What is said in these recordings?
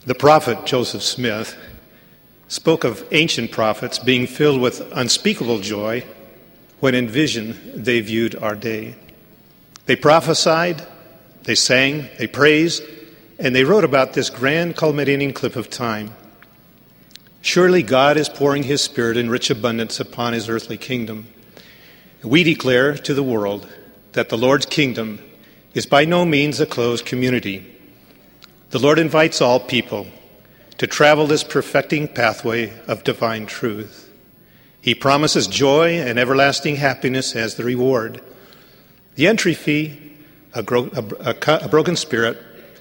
The prophet Joseph Smith spoke of ancient prophets being filled with unspeakable joy when in vision they viewed our day. They prophesied, they sang, they praised, and they wrote about this grand culminating clip of time. Surely God is pouring his Spirit in rich abundance upon his earthly kingdom. We declare to the world that the Lord's kingdom is by no means a closed community. The Lord invites all people to travel this perfecting pathway of divine truth. He promises joy and everlasting happiness as the reward. The entry fee, a broken spirit,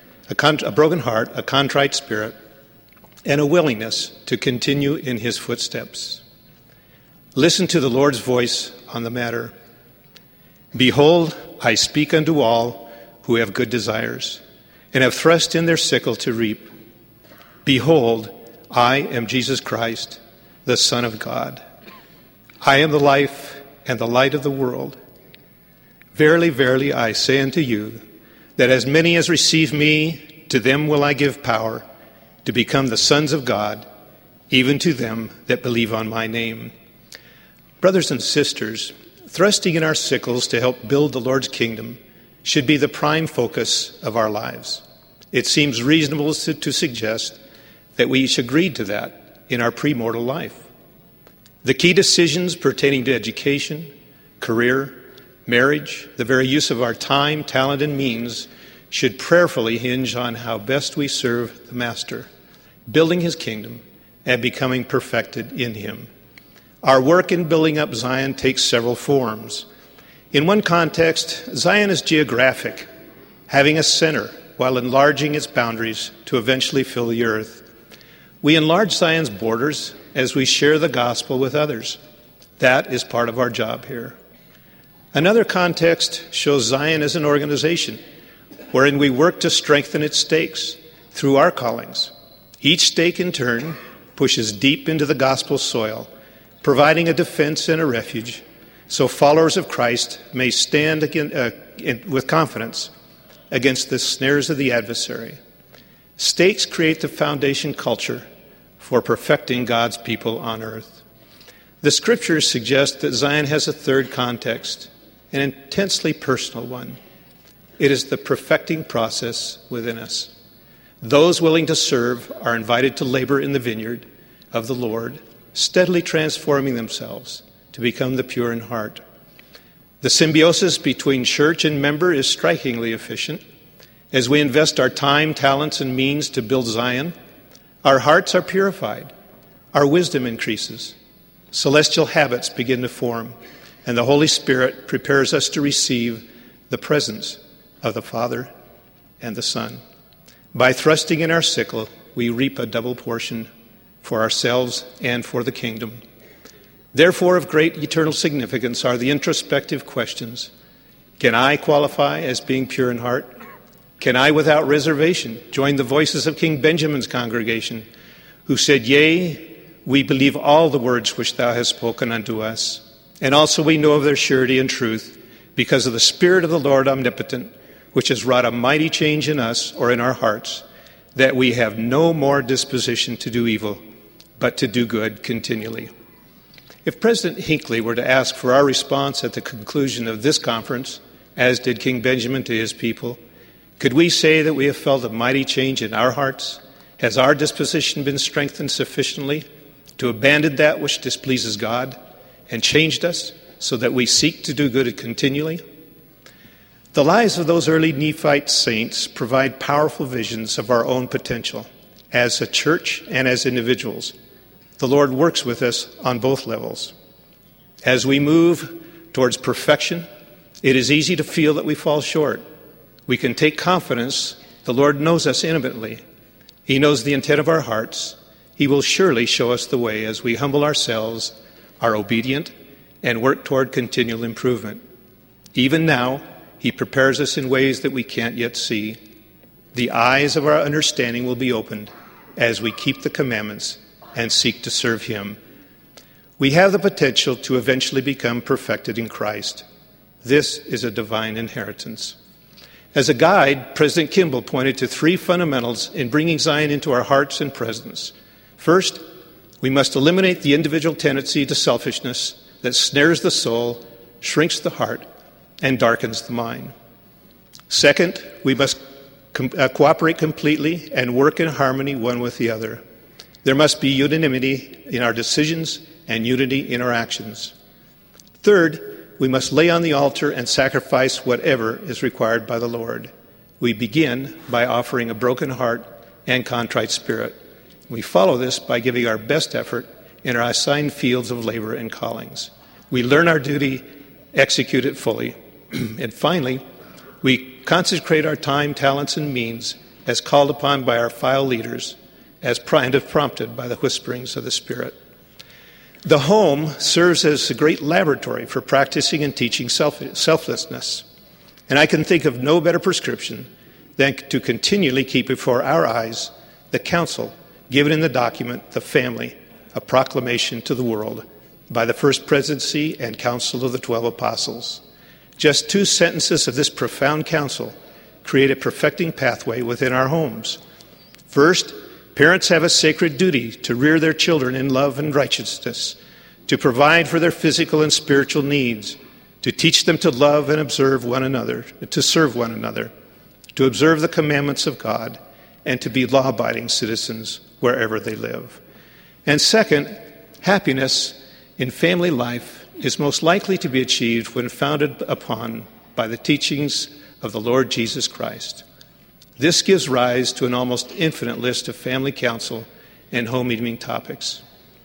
a broken heart, a contrite spirit, and a willingness to continue in his footsteps. Listen to the Lord's voice on the matter. Behold, I speak unto all who have good desires, and have thrust in their sickle to reap. Behold, I am Jesus Christ, the Son of God. I am the life and the light of the world. Verily, verily, I say unto you, that as many as receive me, to them will I give power to become the sons of God, even to them that believe on my name. Brothers and sisters, thrusting in our sickles to help build the Lord's kingdom should be the prime focus of our lives. It seems reasonable to suggest that we each agreed to that in our premortal life. The key decisions pertaining to education, career, marriage, the very use of our time, talent, and means should prayerfully hinge on how best we serve the Master, building his kingdom and becoming perfected in him. Our work in building up Zion takes several forms. In one context, Zion is geographic, having a center while enlarging its boundaries to eventually fill the earth. We enlarge Zion's borders as we share the gospel with others. That is part of our job here. Another context shows Zion as an organization wherein we work to strengthen its stakes through our callings. Each stake, in turn, pushes deep into the gospel soil, providing a defense and a refuge so followers of Christ may stand with confidence against the snares of the adversary. Stakes create the foundation culture for perfecting God's people on earth. The scriptures suggest that Zion has a third context, an intensely personal one. It is the perfecting process within us. Those willing to serve are invited to labor in the vineyard of the Lord, steadily transforming themselves to become the pure in heart. The symbiosis between church and member is strikingly efficient. As we invest our time, talents, and means to build Zion, our hearts are purified, our wisdom increases, celestial habits begin to form, and the Holy Spirit prepares us to receive the presence of the Father and the Son. By thrusting in our sickle, we reap a double portion for ourselves and for the kingdom. Therefore, of great eternal significance are the introspective questions. Can I qualify as being pure in heart? Can I, without reservation, join the voices of King Benjamin's congregation, who said, Yea, we believe all the words which thou hast spoken unto us, and also we know of their surety and truth, because of the Spirit of the Lord omnipotent, which has wrought a mighty change in us, or in our hearts, that we have no more disposition to do evil, but to do good continually. If President Hinckley were to ask for our response at the conclusion of this conference, as did King Benjamin to his people, could we say that we have felt a mighty change in our hearts? Has our disposition been strengthened sufficiently to abandon that which displeases God and changed us so that we seek to do good continually? The lives of those early Nephite saints provide powerful visions of our own potential as a church and as individuals. The Lord works with us on both levels. As we move towards perfection, it is easy to feel that we fall short. We can take confidence. The Lord knows us intimately. He knows the intent of our hearts. He will surely show us the way as we humble ourselves, are obedient, and work toward continual improvement. Even now, he prepares us in ways that we can't yet see. The eyes of our understanding will be opened as we keep the commandments and seek to serve him. We have the potential to eventually become perfected in Christ. This is a divine inheritance. As a guide, President Kimball pointed to 3 fundamentals in bringing Zion into our hearts and presence. First, we must eliminate the individual tendency to selfishness that snares the soul, shrinks the heart, and darkens the mind. Second, we must cooperate completely and work in harmony one with the other. There must be unanimity in our decisions and unity in our actions. Third, we must lay on the altar and sacrifice whatever is required by the Lord. We begin by offering a broken heart and contrite spirit. We follow this by giving our best effort in our assigned fields of labor and callings. We learn our duty, execute it fully. And finally, we consecrate our time, talents, and means as called upon by our file leaders, as prompted by the whisperings of the Spirit. The home serves as a great laboratory for practicing and teaching selflessness. And I can think of no better prescription than to continually keep before our eyes the counsel given in the document, The Family, a Proclamation to the World, by the First Presidency and Council of the 12 Apostles. Just 2 sentences of this profound counsel create a perfecting pathway within our homes. First, parents have a sacred duty to rear their children in love and righteousness, to provide for their physical and spiritual needs, to teach them to love and observe one another, to serve one another, to observe the commandments of God, and to be law-abiding citizens wherever they live. And second, happiness in family life is most likely to be achieved when founded upon by the teachings of the Lord Jesus Christ. This gives rise to an almost infinite list of family counsel and home meeting topics.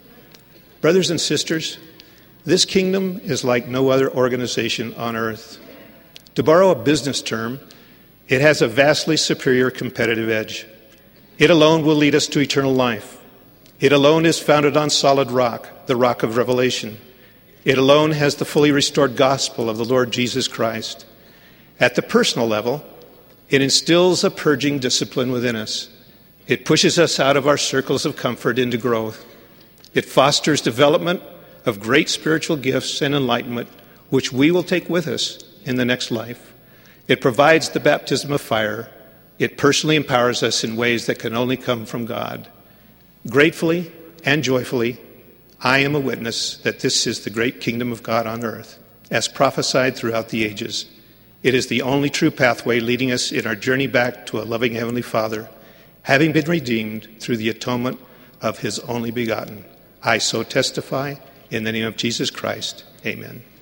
Brothers and sisters, this kingdom is like no other organization on earth. To borrow a business term, it has a vastly superior competitive edge. It alone will lead us to eternal life. It alone is founded on solid rock, the rock of revelation. It alone has the fully restored gospel of the Lord Jesus Christ. At the personal level, it instills a purging discipline within us. It pushes us out of our circles of comfort into growth. It fosters development of great spiritual gifts and enlightenment, which we will take with us in the next life. It provides the baptism of fire. It personally empowers us in ways that can only come from God. Gratefully and joyfully, I am a witness that this is the great kingdom of God on earth, as prophesied throughout the ages. It is the only true pathway leading us in our journey back to a loving Heavenly Father, having been redeemed through the atonement of His only begotten. I so testify in the name of Jesus Christ. Amen.